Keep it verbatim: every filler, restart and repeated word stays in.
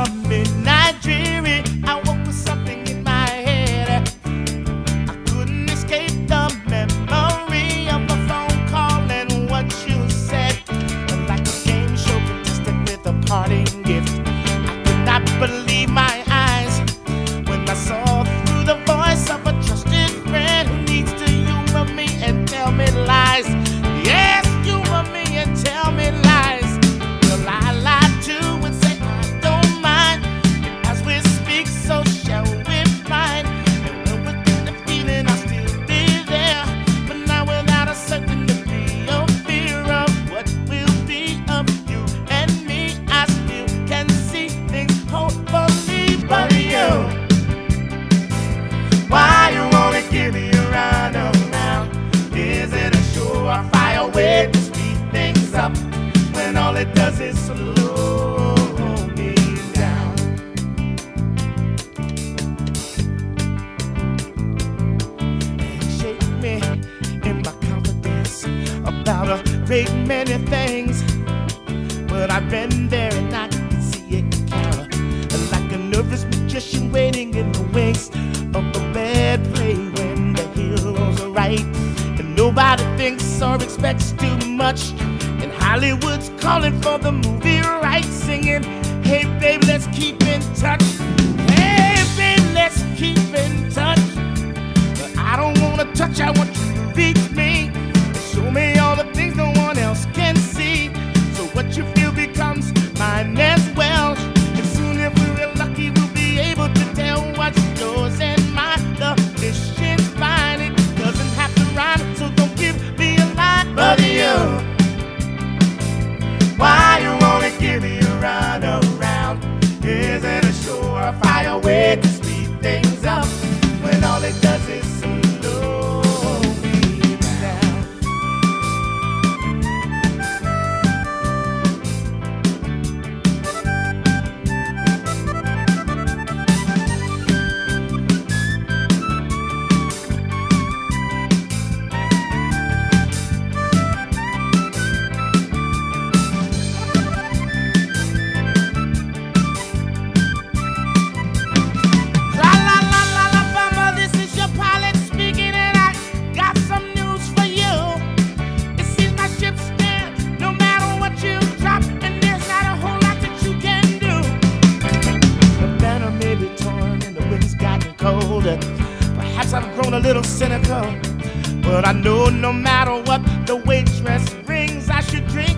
a midnight dreary. I woke with something in my head. I couldn't escape the memory of the phone call and what you said. Like a game show contestant with a parting gift. I could not believe my eyes when I saw through the voice of a trusted friend who needs to humor me and tell me lies. Yes, humor me and tell me lies. Well, I lie too and say I don't mind. And as we speak, so shall we find. And when within the feeling, I'll still be there, but not without a certainty of fear of what will be of you and me. I still can see things hopefully, but you, why you wanna give me a run around? Is it a surefire way to speed things up when all it does is slow me down? And shake me in my confidence about a great many things, but I've been there and I can see it counter, like a nervous magician waiting in the wings of a bad play when the heroes are right. Nobody thinks or expects too much, and Hollywood's calling for the movie rights, singing, hey baby, let's keep in touch. Hey baby, let's keep in touch. But I don't wanna touch, I want you to reach me and show me all the things no one else can see. So what you feel becomes mine as well, and soon if we're lucky we'll be able to tell what's yours and mine. The mission's fine, it doesn't have to rhyme, so don't give me a line. But you, why you wanna give me a run around? Is it a surefire way to speed things up when all it does is slow me down? Perhaps I've grown a little cynical, but I know no matter what the waitress brings, I should drink